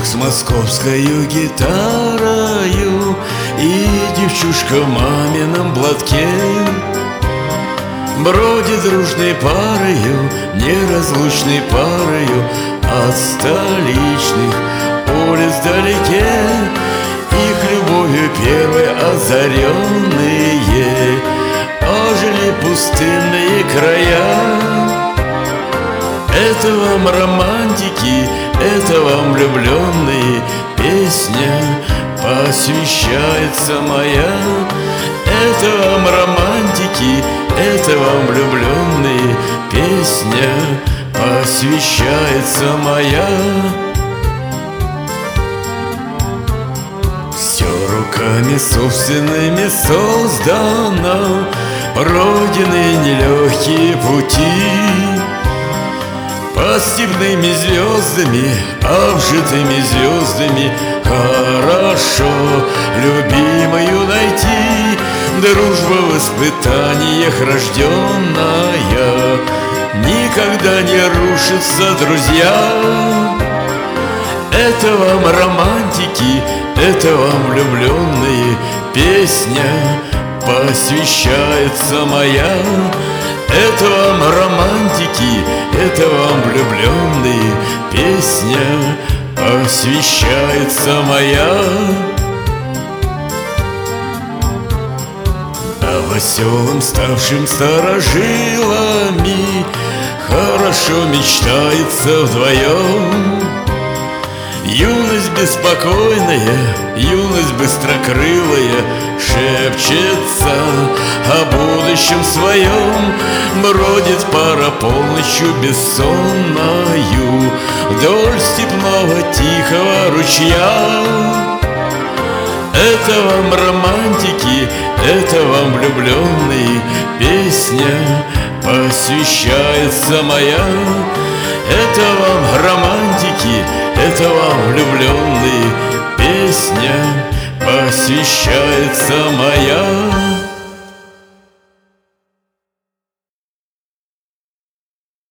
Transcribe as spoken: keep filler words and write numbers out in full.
Мужик с московскою гитарою и девчушка в мамином платке бродит дружной парою, неразлучной парою от столичных улиц вдалеке. Их любовью первой озаренные ожили пустынные края. Это вам романтики, это вам влюбленные, песня посвящается моя. Это вам романтики, это вам влюбленные, песня посвящается моя. Все руками собственными создано, пройдены нелегкие пути. Под степными звездами, обжитыми звездами, хорошо любимую найти. Дружба в испытаниях рожденная никогда не рушится, друзья. Это вам романтики, это вам влюбленные, песня посвящается моя. Это вам романтики, это вам влюбленные, песня посвящается моя. А веселым ставшим старожилами хорошо мечтается вдвоем. Юность беспокойная, юность быстрокрылая шепчется о будущем своем. Бродит пара полночью бессонною вдоль степного тихого ручья. Это вам романтики, это вам влюбленные, песня посвящается моя. Это вам романтики, это вам влюбленные, песня посвящается моя.